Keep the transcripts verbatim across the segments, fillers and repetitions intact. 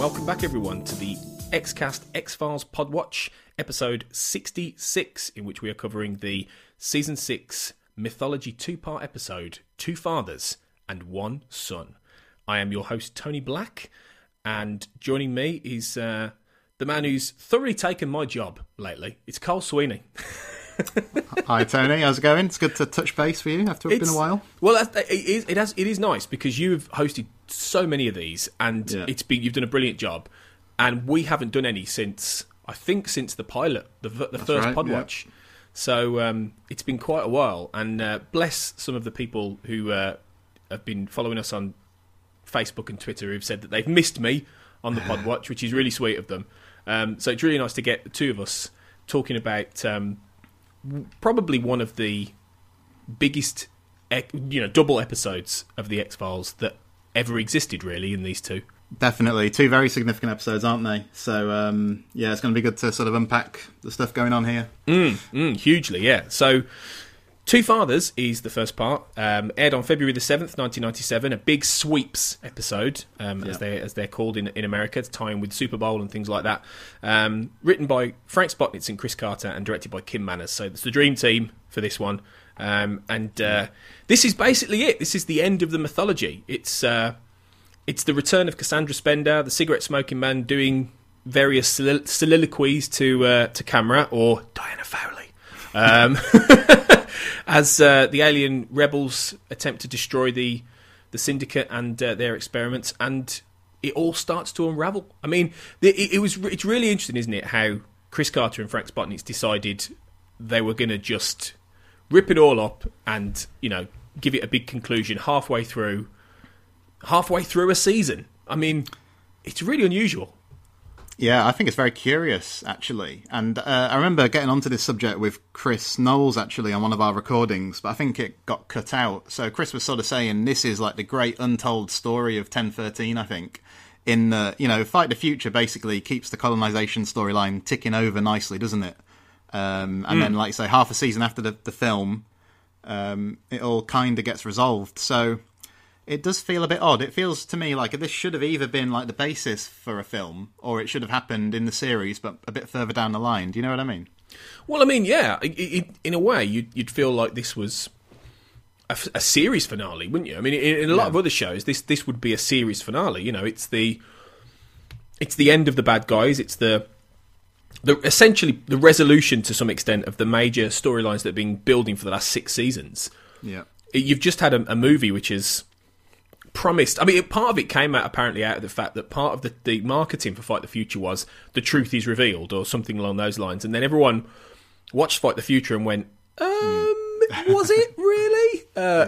welcome back everyone to the Xcast X-Files Podwatch, episode sixty-six, in which we are covering the Season six Mythology two-part episode, Two Fathers and One Son. I am your host, Tony Black, and joining me is uh, the man who's thoroughly taken my job lately. It's Cole Sweeney. Hi Tony, how's it going? It's good to touch base for you after it's, it's been a while. Well, it is, it, has, it is nice because you've hosted so many of these, and yeah. it's been, you've done a brilliant job, and we haven't done any since, I think, since the pilot, the, the first right, Podwatch. Yeah. So um, it's been quite a while, and uh, bless some of the people who uh, have been following us on Facebook and Twitter who've said that they've missed me on the Podwatch, which is really sweet of them. Um, so it's really nice to get the two of us talking about um, probably one of the biggest, you know, double episodes of the X-Files that ever existed, really, in these two. Definitely. Two very significant episodes, aren't they? So, um, yeah, it's going to be good to sort of unpack the stuff going on here. Mm, mm, hugely, yeah. So, Two Fathers is the first part. Um, aired on February the seventh, nineteen ninety-seven. A big sweeps episode, um, yeah. as, they, as they're called in, in America, to tie in with Super Bowl and things like that. Um, written by Frank Spotnitz and Chris Carter and directed by Kim Manners. So, it's the dream team for this one. Um, and uh, this is basically it. This is the end of the mythology. It's... Uh, It's the return of Cassandra Spender, the cigarette-smoking man, doing various solilo- soliloquies to uh, to camera, or Diana Fowley, um, as uh, the alien rebels attempt to destroy the the Syndicate and uh, their experiments, and it all starts to unravel. I mean, it, it was it's really interesting, isn't it, how Chris Carter and Frank Spotnitz decided they were going to just rip it all up and, you know, give it a big conclusion halfway through. halfway through a season. I mean, it's really unusual. Yeah, I think it's very curious, actually. And uh, I remember getting onto this subject with Chris Knowles, actually, on one of our recordings, but I think it got cut out. So Chris was sort of saying this is like the great untold story of ten thirteen, I think. In the, you know, Fight the Future basically keeps the colonisation storyline ticking over nicely, doesn't it? Um, and mm. then, like you say, half a season after the, the film, um, it all kind of gets resolved. So... it does feel a bit odd. It feels to me like this should have either been like the basis for a film, or it should have happened in the series, but a bit further down the line. Do you know what I mean? Well, I mean, yeah. It, it, in a way, you'd, you'd feel like this was a, a series finale, wouldn't you? I mean, in, in a lot yeah. of other shows, this this would be a series finale. You know, it's the it's the end of the bad guys. It's the the essentially the resolution to some extent of the major storylines that have been building for the last six seasons. Yeah, it, you've just had a, a movie which is promised. I mean, part of it came out apparently out of the fact that part of the, the marketing for Fight the Future was the truth is revealed or something along those lines, and then everyone watched Fight the Future and went, um, was it really? Uh,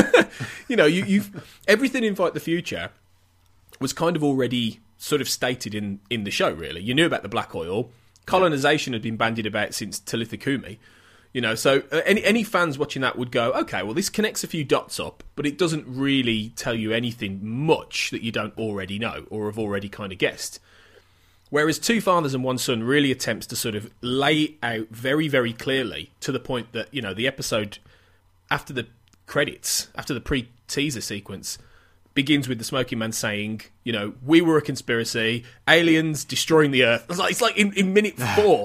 you know, you, you've everything in Fight the Future was kind of already sort of stated in, in the show. Really, you knew about the black oil. Colonization had been bandied about since Talitha Kumi. You know, so uh, any any fans watching that would go, okay, well, this connects a few dots up, but it doesn't really tell you anything much that you don't already know or have already kind of guessed. Whereas Two Fathers and One Son really attempts to sort of lay out very, very clearly to the point that, you know, the episode after the credits, after the pre-teaser sequence, begins with the Smoking Man saying, you know, we were a conspiracy, aliens destroying the Earth. It's like, it's like in, in minute four.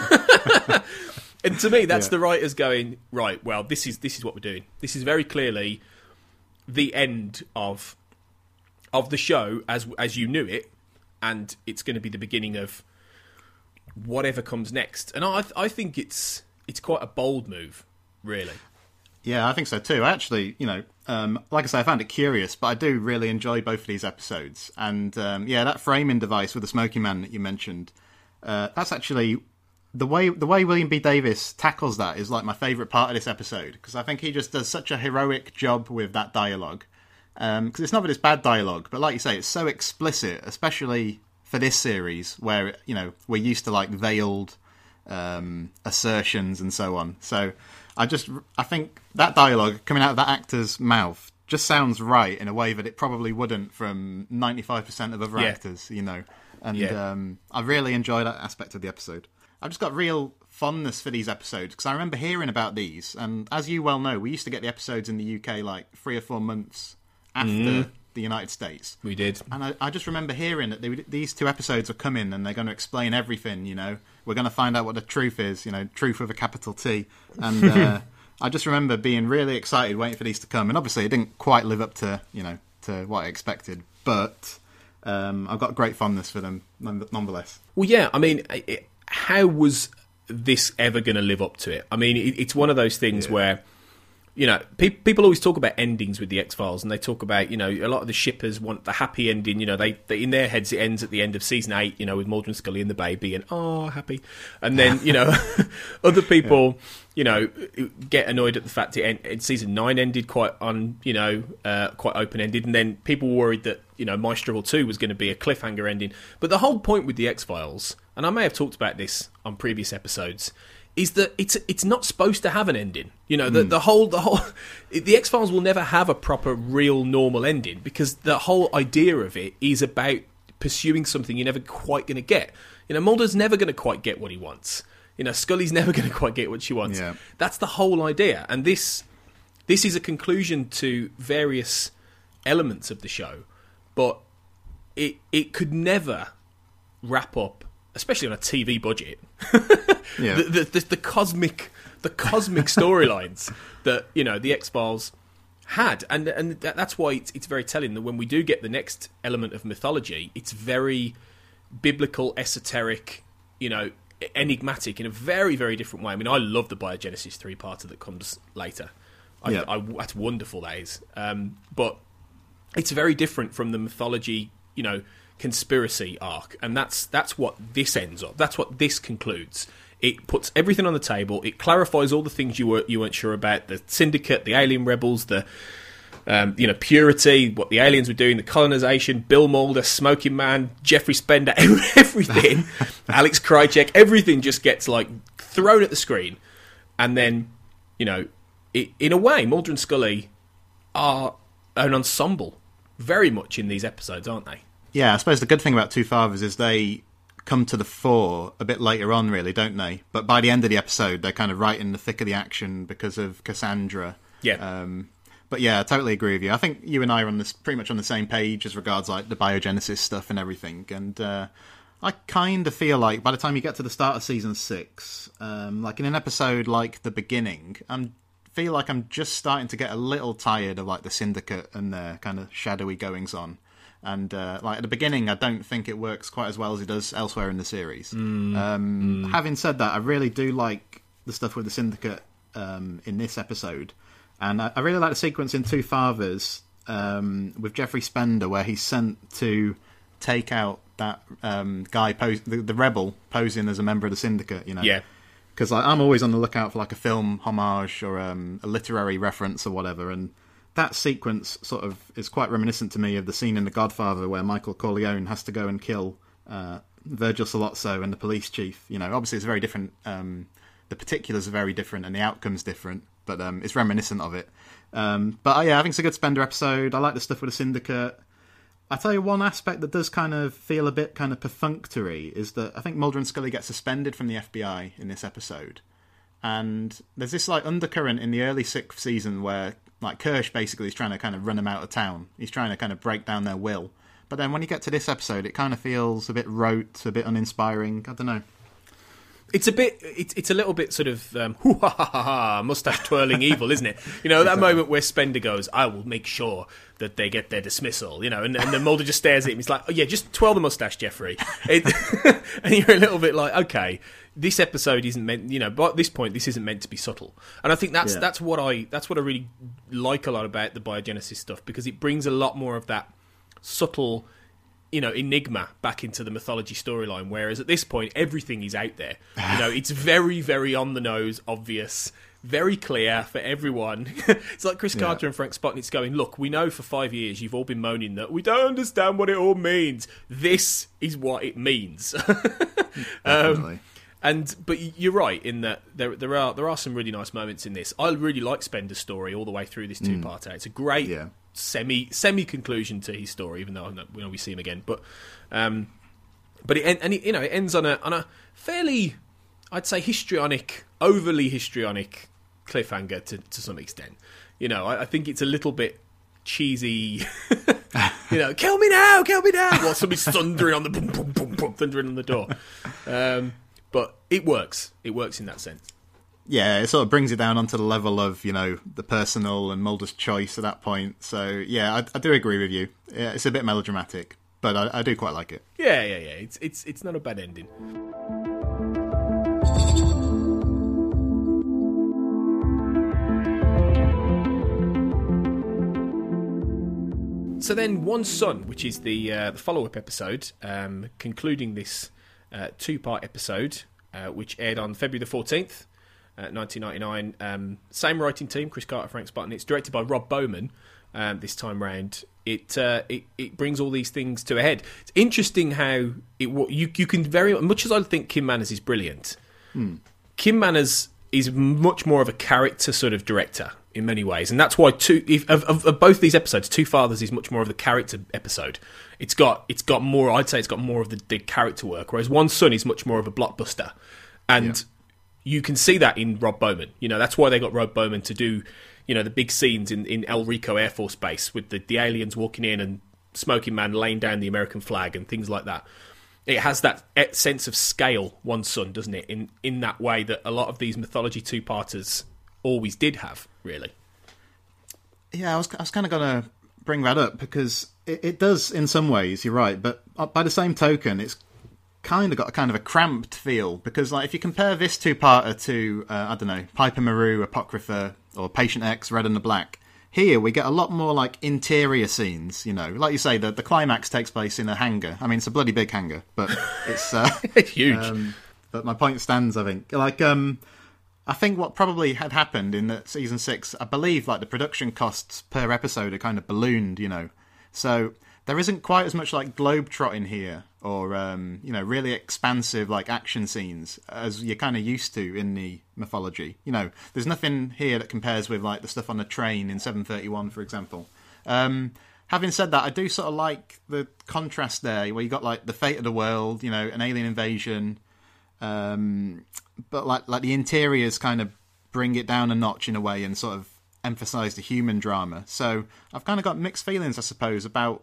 And to me, that's yeah. the writers going, right, well, this is this is what we're doing. This is very clearly the end of of the show as as you knew it, and it's going to be the beginning of whatever comes next. And I I think it's it's quite a bold move, really. Yeah, I think so too. Actually, you know, um, like I say, I found it curious, but I do really enjoy both of these episodes. And um, yeah, that framing device with the Smoking Man that you mentioned, uh, that's actually... The way the way William B. Davis tackles that is like my favourite part of this episode, because I think he just does such a heroic job with that dialogue. Because um, it's not that it's bad dialogue, but like you say, it's so explicit, especially for this series, where, you know, we're used to like veiled um, assertions and so on. So I just I think that dialogue coming out of that actor's mouth just sounds right in a way that it probably wouldn't from ninety-five percent of other yeah. actors, you know. And yeah. um, I really enjoy that aspect of the episode. I've just got real fondness for these episodes, because I remember hearing about these, and as you well know, we used to get the episodes in the U K like three or four months after mm. the United States. We did. And I, I just remember hearing that they, these two episodes are coming and they're going to explain everything, you know. We're going to find out what the truth is, you know, truth with a capital T. And uh, I just remember being really excited, waiting for these to come. And obviously it didn't quite live up to, you know, to what I expected. But um, I've got great fondness for them, nonetheless. Well, yeah, I mean, it, how was this ever going to live up to it? I mean, it, it's one of those things yeah. where, you know, pe- people always talk about endings with the X-Files, and they talk about, you know, a lot of the shippers want the happy ending. You know, they, they in their heads it ends at the end of season eight, you know, with Mulder and Scully and the baby, and oh, happy. And then, you know, other people, you know, get annoyed at the fact it end, season nine ended quite on, you know, uh, quite open ended, and then people were worried that, you know, Maestro two was going to be a cliffhanger ending. But the whole point with the X-Files, and I may have talked about this on previous episodes, is that it's it's not supposed to have an ending. You know, the mm. the whole the whole the X-Files will never have a proper, real, normal ending, because the whole idea of it is about pursuing something you're never quite going to get. You know, Mulder's never going to quite get what he wants. You know, Scully's never going to quite get what she wants. Yeah. That's the whole idea, and this this is a conclusion to various elements of the show, but it it could never wrap up, especially on a T V budget. yeah. the, the, the, the cosmic, the cosmic storylines that, you know, the X-Files had, and and that's why it's it's very telling that when we do get the next element of mythology, it's very biblical, esoteric, you know, enigmatic in a very very different way. I mean, I love the Biogenesis three-parter that comes later. I, yeah. I, that's wonderful, that is. Um, but it's very different from the mythology, you know, conspiracy arc, and that's that's what this ends up. That's what this concludes. It puts everything on the table. It clarifies all the things you were you weren't sure about: the Syndicate, the alien rebels, the um, you know purity, what the aliens were doing, the colonization, Bill Mulder, Smoking Man, Jeffrey Spender, everything, Alex Krycek, everything just gets like thrown at the screen, and then you know, it, in a way, Mulder and Scully are an ensemble, very much in these episodes, aren't they? Yeah, I suppose the good thing about Two Fathers is they come to the fore a bit later on, really, don't they? But by the end of the episode, they're kind of right in the thick of the action because of Cassandra. Yeah. Um, but yeah, I totally agree with you. I think you and I are on this pretty much on the same page as regards like the biogenesis stuff and everything. And uh, I kind of feel like by the time you get to the start of season six, um, like in an episode like the beginning, I feel like I'm just starting to get a little tired of like the Syndicate and their kind of shadowy goings on. And uh, like at the beginning, I don't think it works quite as well as it does elsewhere in the series. Mm, um, mm. Having said that, I really do like the stuff with the Syndicate um, in this episode, and I, I really like the sequence in Two Fathers um, with Jeffrey Spender, where he's sent to take out that um, guy, pose- the, the rebel posing as a member of the Syndicate. You know, yeah. Because like, I'm always on the lookout for like a film homage or um, a literary reference or whatever, and that sequence sort of is quite reminiscent to me of the scene in The Godfather where Michael Corleone has to go and kill uh, Virgil Sollozzo and the police chief. You know, obviously it's very different. Um, the particulars are very different and the outcome's different, but um, it's reminiscent of it. Um, but uh, yeah, I think it's a good Spender episode. I like the stuff with the Syndicate. I tell you, one aspect that does kind of feel a bit kind of perfunctory is that I think Mulder and Scully get suspended from the F B I in this episode. And there's this like undercurrent in the early sixth season where like Kirsch basically is trying to kind of run them out of town. He's trying to kind of break down their will. But then when you get to this episode, it kind of feels a bit rote, a bit uninspiring. I don't know. It's a bit, it's it's a little bit sort of um, hoo ha ha ha, mustache twirling evil, isn't it? You know, that exactly. moment where Spender goes, "I will make sure that they get their dismissal." You know, and, and then Mulder just stares at him. He's like, "Oh yeah, just twirl the mustache, Jeffrey." It, and you're a little bit like, okay, this episode isn't meant, you know, but at this point, this isn't meant to be subtle. And I think that's yeah. that's what I that's what I really like a lot about the biogenesis stuff, because it brings a lot more of that subtle, you know, enigma back into the mythology storyline, whereas at this point everything is out there. You know, it's very, very on the nose, obvious, very clear for everyone. It's like Chris Carter yeah. and Frank Spotnitz going, "Look, we know for five years you've all been moaning that we don't understand what it all means. This is what it means." um, and but you're right in that there there are there are some really nice moments in this. I really like Spender's story all the way through this two-parter. Mm. It's a great yeah. semi semi conclusion to his story, even though you know, we see him again. But um, but it and it, you know it ends on a on a fairly, I'd say, histrionic, overly histrionic cliffhanger to to some extent. You know, I, I think it's a little bit cheesy, you know, kill me now, kill me now, while somebody's thundering on the boom, boom, boom, boom, thundering on the door. Um, but it works. It works in that sense. Yeah, it sort of brings it down onto the level of, you know, the personal and Mulder's choice at that point. So, yeah, I, I do agree with you. Yeah, it's a bit melodramatic, but I, I do quite like it. Yeah, yeah, yeah. It's it's it's not a bad ending. So then, One Son, which is the uh, the follow-up episode, um, concluding this uh, two-part episode, uh, which aired on February the fourteenth, uh, nineteen ninety-nine. Um, same writing team, Chris Carter, Frank Spotton. It's directed by Rob Bowman. Um, this time round, it, uh, it it brings all these things to a head. It's interesting how it you you can very much as I think Kim Manners is brilliant. Hmm. Kim Manners is much more of a character sort of director in many ways, and that's why two if, of, of, of both these episodes, Two Fathers is much more of the character episode. It's got it's got more. I'd say it's got more of the, the character work, whereas One Son is much more of a blockbuster, and yeah. you can see that in Rob Bowman. You know, that's why they got Rob Bowman to do, you know, the big scenes in, in El Rico Air Force Base with the, the aliens walking in and Smoking Man laying down the American flag and things like that. It has that sense of scale, One Son, doesn't it? In in that way that a lot of these mythology two-parters always did have, really. Yeah, I was I was kind of going to bring that up because it, it does in some ways. You're right, but by the same token, it's kind of got a kind of a cramped feel because, like, if you compare this two-parter to uh, I don't know, Piper Maru, Apocrypha, or Patient X, Red and the Black, here we get a lot more like interior scenes. You know, like you say, the the climax takes place in a hangar. I mean, it's a bloody big hangar, but it's uh, it's huge. Um, but my point stands. I think, like, um, I think what probably had happened in the season six, I believe, like the production costs per episode are kind of ballooned. You know, so there isn't quite as much like globetrotting here, or um, you know, really expansive like action scenes as you're kind of used to in the mythology. You know, there's nothing here that compares with like the stuff on the train in seven thirty-one, for example. Um, having said that, I do sort of like the contrast there, where you got like the fate of the world, you know, an alien invasion, um, but like like the interiors kind of bring it down a notch in a way and sort of emphasise the human drama. So I've kind of got mixed feelings, I suppose, about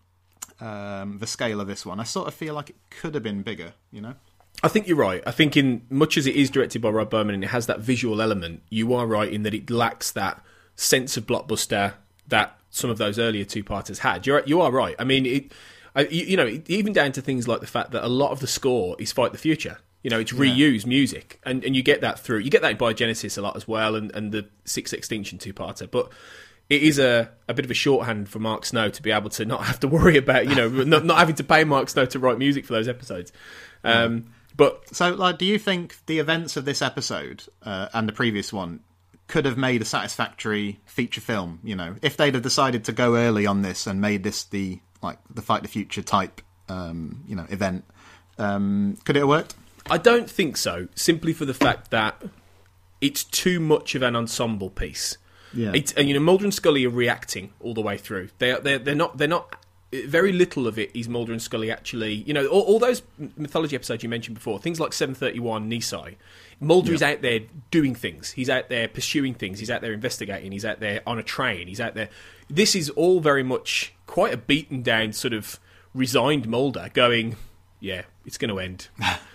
Um, the scale of this one. I sort of feel like it could have been bigger, you know? I think you're right. I think in much as it is directed by Rob Bowman and it has that visual element, you are right in that it lacks that sense of blockbuster that some of those earlier two-parters had. You're, you are right. I mean, it, I, you, you know, even down to things like the fact that a lot of the score is Fight the Future. You know, it's reused yeah. music, and, and you get that through. You get that in Biogenesis a lot as well, and, and the Six Extinction two-parter, but it is a, a bit of a shorthand for Mark Snow to be able to not have to worry about, you know, not, not having to pay Mark Snow to write music for those episodes. Um, yeah. But so, like, do you think the events of this episode uh, and the previous one could have made a satisfactory feature film? You know, if they'd have decided to go early on this and made this the like the Fight the Future type, um, you know, event, um, could it have worked? I don't think so. Simply for the fact that it's too much of an ensemble piece. Yeah, it's, and you know, Mulder and Scully are reacting all the way through. They are, they're, they're not. They're not. Very little of it is Mulder and Scully actually. You know, all, all those mythology episodes you mentioned before, things like seven thirty-one, Nisai. Mulder yeah. is out there doing things. He's out there pursuing things. He's out there investigating. He's out there on a train. He's out there. This is all very much quite a beaten down, sort of resigned Mulder, going, "Yeah, it's going to end."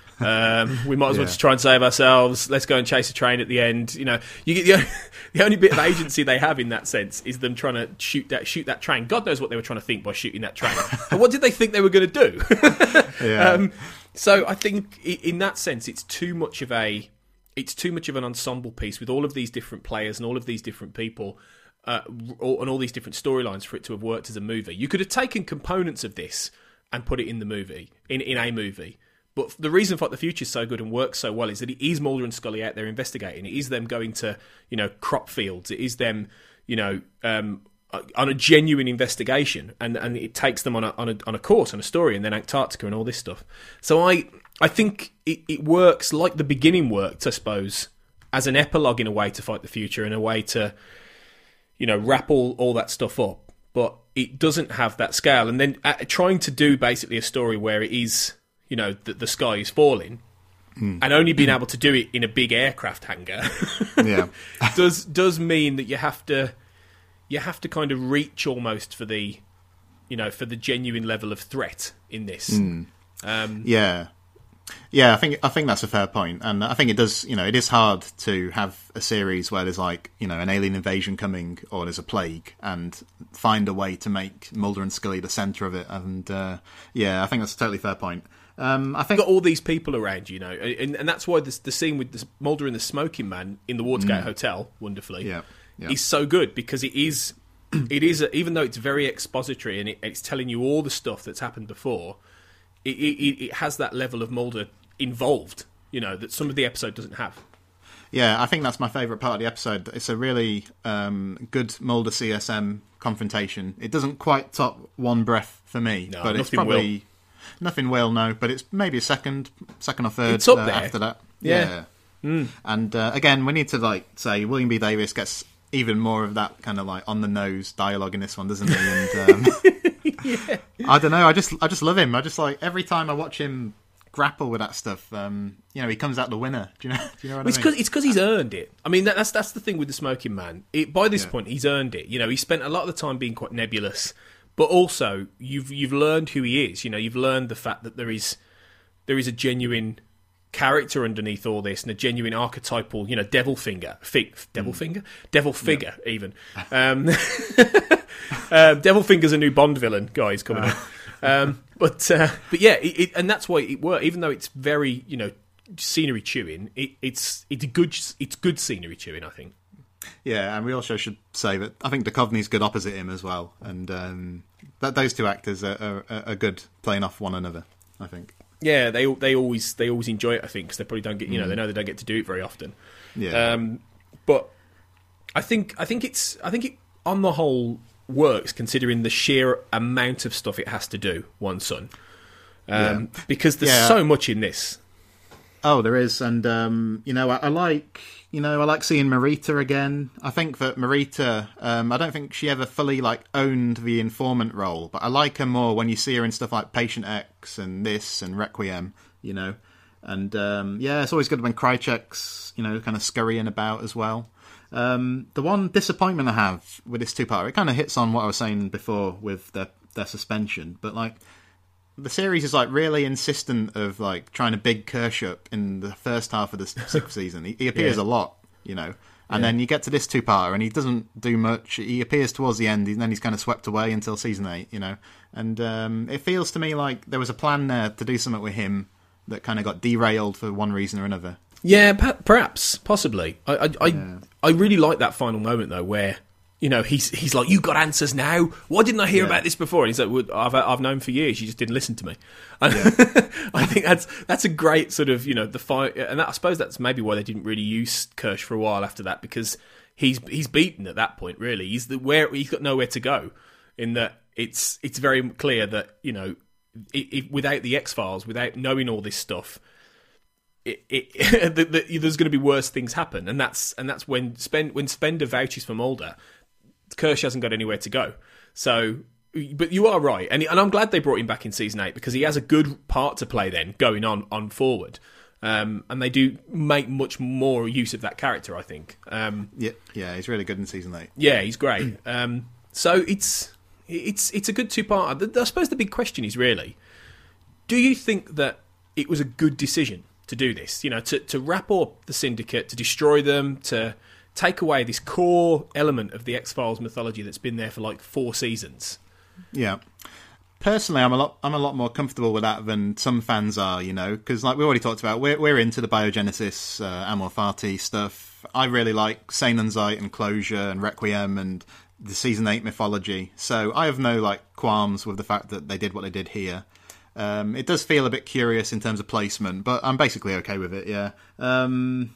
Um, we might as well yeah. just try and save ourselves. Let's go and chase a train at the end. You know, you get the only, the only bit of agency they have in that sense is them trying to shoot that shoot that train. God knows what they were trying to think by shooting that train. But what did they think they were going to do? yeah. um, so I think in that sense, it's too much of a it's too much of an ensemble piece with all of these different players and all of these different people uh, and all these different storylines for it to have worked as a movie. You could have taken components of this and put it in the movie, in in a movie. But the reason Fight the Future is so good and works so well is that it is Mulder and Scully out there investigating. It is them going to, you know, crop fields. It is them, you know, um, on a genuine investigation, and, and it takes them on a, on a on a course, on a story, and then Antarctica and all this stuff. So I I think it, it works like the beginning worked, I suppose, as an epilogue in a way to Fight the Future, in a way to, you know, wrap all, all that stuff up. But it doesn't have that scale. And then uh, trying to do basically a story where it is, you know, the, the sky is falling, mm. and only being able to do it in a big aircraft hangar yeah. does does mean that you have to you have to kind of reach almost for the, you know, for the genuine level of threat in this. Mm. Um, yeah. Yeah, I think I think that's a fair point, and I think it does. You know, it is hard to have a series where there's like you know an alien invasion coming or there's a plague, and find a way to make Mulder and Scully the centre of it. And uh, yeah, I think that's a totally fair point. Um, I think You've got all these people around, you know, and, and that's why this, the scene with the Mulder and the smoking man in the Watergate mm. Hotel, wonderfully, yeah, yeah. is so good because it is, it is a, even though it's very expository and it, it's telling you all the stuff that's happened before. It, it, it has that level of Mulder involved, you know, that some of the episode doesn't have. Yeah, I think that's my favourite part of the episode. It's a really um, good Mulder C S M confrontation. It doesn't quite top One Breath for me, no, but it's probably will. nothing will. No, but it's maybe a second, second or third it's up uh, there. after that. Yeah, yeah. Mm. And uh, again, we need to like say William B. Davis gets even more of that kind of like on the nose dialogue in this one, doesn't he? And um, yeah. I don't know. I just I just love him. I just like every time I watch him grapple with that stuff. Um, you know, he comes out the winner. Do you know? Do you know what well, I it's mean? Cause, it's because he's earned it. I mean, that, that's that's the thing with the Smoking Man. It, by this yeah. point, he's earned it. You know, he spent a lot of the time being quite nebulous, but also you've you've learned who he is. You know, you've learned the fact that there is there is a genuine character underneath all this and a genuine archetypal, you know, devil finger, fig, devil mm. finger, devil figure, yeah. even. Um, uh, devil finger's a new Bond villain, guys, coming uh. up. Um, but uh, but yeah, it, it, and that's why it worked. Even though it's very, you know, scenery chewing, it, it's it's good it's good scenery chewing, I think. Yeah, and we also should say that I think Duchovny's good opposite him as well, and um, that those two actors are, are, are good playing off one another, I think. Yeah, they they always they always enjoy it, I think, because they probably don't get, you know, mm. they know they don't get to do it very often. Yeah. Um, but I think I think it's I think it on the whole works considering the sheer amount of stuff it has to do. One Son, um, yeah. because there's yeah. so much in this. Oh, there is, and um, you know, I, I like you know I like seeing Marita again. I think that Marita, um, I don't think she ever fully like owned the informant role, but I like her more when you see her in stuff like Patient X and this and Requiem. You know, and um, yeah, it's always good when Krychek's you know kind of scurrying about as well. Um, the one disappointment I have with this two-part, it kind of hits on what I was saying before with their their suspension, but like. The series is like really insistent of like trying to big Kirsch up in the first half of the sixth season. He, he appears yeah. a lot, you know, and yeah. then you get to this two-parter and he doesn't do much. He appears towards the end, and then he's kind of swept away until season eight, you know. And um, it feels to me like there was a plan there to do something with him that kind of got derailed for one reason or another. Yeah, perhaps, possibly. I I, I, yeah. I really like that final moment though, where. You know, he's he's like, you got answers now? Why didn't I hear yeah. about this before? And he's like, well, I've I've known for years. You just didn't listen to me. And yeah. I think that's that's a great sort of, you know, the fight. And that, I suppose that's maybe why they didn't really use Kirsch for a while after that, because he's he's beaten at that point. Really, he's the where he's got nowhere to go. In that it's it's very clear that you know, it, it, without the X-Files, without knowing all this stuff. It, it, the, the, there's going to be worse things happen, and that's and that's when Spend when Spender vouches for Mulder. Kirsch hasn't got anywhere to go. So, but you are right, and and I'm glad they brought him back in season eight because he has a good part to play then going on on forward, um, and they do make much more use of that character. I think. Um, yeah, yeah, he's really good in season eight. Yeah, he's great. um, so it's it's it's a good two part. I suppose the big question is really, do you think that it was a good decision to do this? You know, to to wrap up the Syndicate, to destroy them, to take away this core element of the X-Files mythology that's been there for like four seasons. Yeah. Personally, I'm a lot I'm a lot more comfortable with that than some fans are, you know, because like we already talked about, we're we're into the biogenesis, uh, Amor Fati stuff. I really like Seinunzite and Closure and Requiem and the season eight mythology. So I have no like qualms with the fact that they did what they did here. Um, it does feel a bit curious in terms of placement, but I'm basically okay with it. Yeah. Um,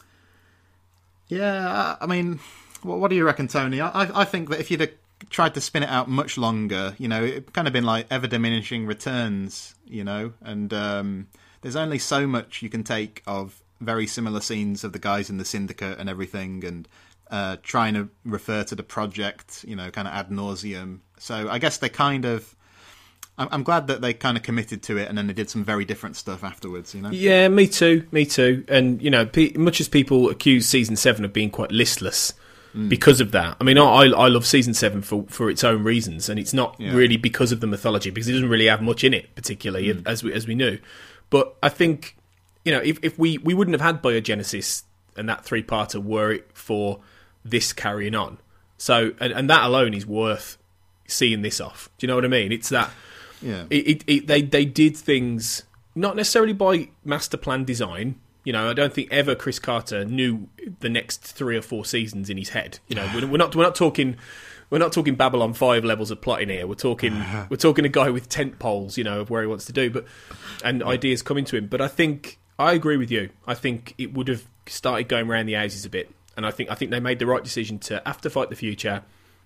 Yeah, I mean, what, what do you reckon, Tony? I, I think that if you'd have tried to spin it out much longer, you know, it'd kind of been like ever diminishing returns, you know, and um, there's only so much you can take of very similar scenes of the guys in the Syndicate and everything, and uh, trying to refer to the project, you know, kind of ad nauseum. So I guess they kind of. I'm glad that they kind of committed to it, and then they did some very different stuff afterwards. You know. Yeah, me too, me too. And you know, pe- much as people accuse season seven of being quite listless, mm. because of that. I mean, I I love season seven for, for its own reasons, and it's not yeah. really because of the mythology, because it doesn't really have much in it, particularly mm. as we as we knew. But I think, you know, if if we we wouldn't have had Biogenesis and that three parter were it for this carrying on. So and, and that alone is worth seeing this off. Do you know what I mean? It's that. Yeah. It, it, it they they did things not necessarily by master plan design. You know, I don't think ever Chris Carter knew the next three or four seasons in his head. You know, we're, we're not we're not talking we're not talking Babylon five levels of plotting here. We're talking we're talking a guy with tent poles, you know, of where he wants to do, but and ideas coming to him. But I think I agree with you. I think it would have started going around the houses a bit, and I think I think they made the right decision to after Fight the Future.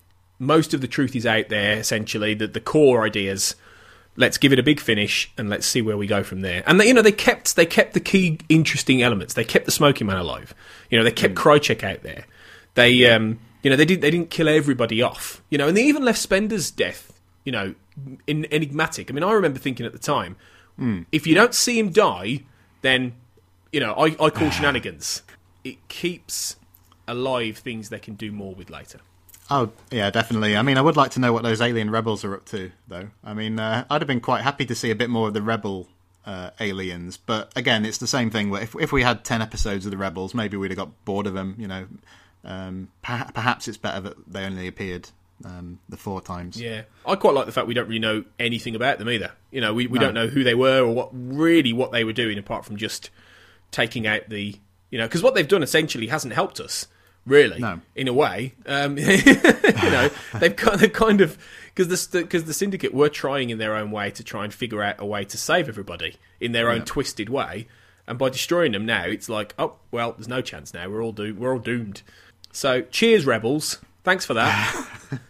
Most of the truth is out there. Essentially, the the core ideas. Let's give it a big finish and let's see where we go from there. And they, you know, they kept they kept the key interesting elements. They kept the Smoking Man alive. You know, they kept mm. Krychek out there. They, um, you know, they didn't they didn't kill everybody off. You know, and they even left Spender's death, you know, in, enigmatic. I mean, I remember thinking at the time, mm. if you don't see him die, then you know, I, I call shenanigans. It keeps alive things they can do more with later. Oh, yeah, definitely. I mean, I would like to know what those alien rebels are up to, though. I mean, uh, I'd have been quite happy to see a bit more of the rebel uh, aliens. But again, it's the same thing. Where if, if we had ten episodes of the rebels, maybe we'd have got bored of them, you know. Um, per- perhaps it's better that they only appeared um, the four times. Yeah. I quite like the fact we don't really know anything about them either. You know, we, we no. don't know who they were or what really what they were doing, apart from just taking out the... You know, because what they've done essentially hasn't helped us. Really, no. in a way, um, you know, they've kind of, kind of because the because the Syndicate were trying in their own way to try and figure out a way to save everybody in their own yeah. twisted way, and by destroying them now, it's like, oh well, there's no chance now. We're all do we're all doomed. So, cheers, rebels. Thanks for that.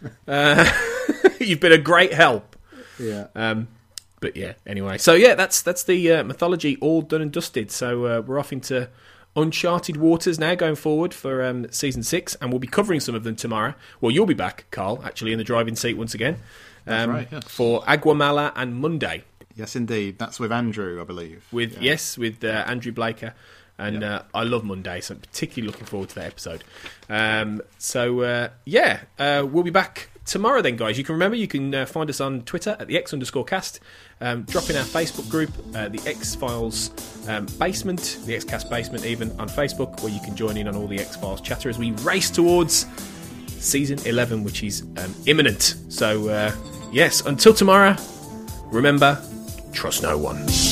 uh, you've been a great help. Yeah. Um, but yeah. Anyway, so yeah, that's that's the uh, mythology all done and dusted. So uh, we're off into uncharted waters now going forward for um, season six, and we'll be covering some of them tomorrow. Well, you'll be back, Carl, actually in the driving seat once again. That's um, right, yes. For Aguamala and Monday. Yes, indeed. That's with Andrew, I believe. With yeah. Yes, with uh, Andrew Blaker. And yeah. uh, I love Monday, so I'm particularly looking forward to that episode. Um, so, uh, yeah, uh, we'll be back tomorrow then, guys. You can remember, you can uh, find us on Twitter at the X underscore cast. Um, drop in our Facebook group, uh, the X-Files um, Basement, the X-Cast Basement even, on Facebook, where you can join in on all the X-Files chatter as we race towards season eleven, which is um, imminent. So, uh, yes, until tomorrow, remember, trust no one.